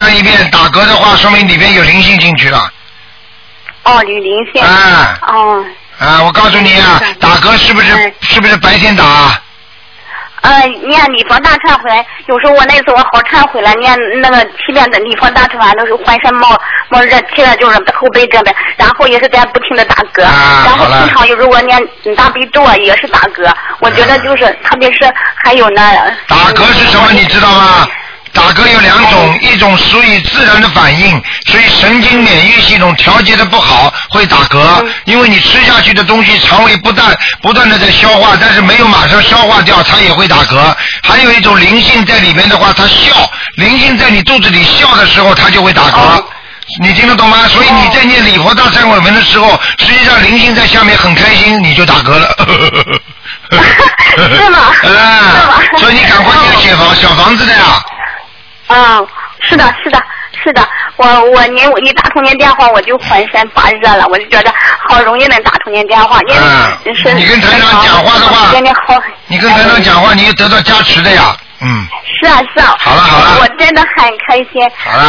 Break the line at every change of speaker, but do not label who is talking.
问一遍，打嗝的话，说明里边有灵性进去了。
哦，有灵性。
啊。
哦。
啊，我告诉你啊，打嗝是不是白天打？
念礼佛大忏悔，有时候我那次我好忏悔了，念那个7遍的礼佛大忏悔都是浑身冒热气了，就是后背这边，然后也是在不停的打嗝，然后平常有时候我念大悲咒啊也是打嗝，我觉得就是特别是还有呢。
打嗝是什么你知道吗？打嗝有2种，一种属于自然的反应，所以神经免疫系统调节的不好会打嗝，因为你吃下去的东西肠胃不断的在消化，但是没有马上消化掉，它也会打嗝。还有一种灵性在里面的话，它笑，灵性在你肚子里笑的时候，它就会打嗝。你听得懂吗？所以你在念礼佛大忏悔文的时候，实际上灵性在下面很开心，你就打嗝了。
是吗？
所以你赶快念小房子的呀。
是的，我一打通您电话我就浑身发热了，我就觉得好容易能打通您电话。
你跟台长讲话的话，你跟台长讲话，你得到加持的呀。
是啊。
好了，
我真的很开心。
好了。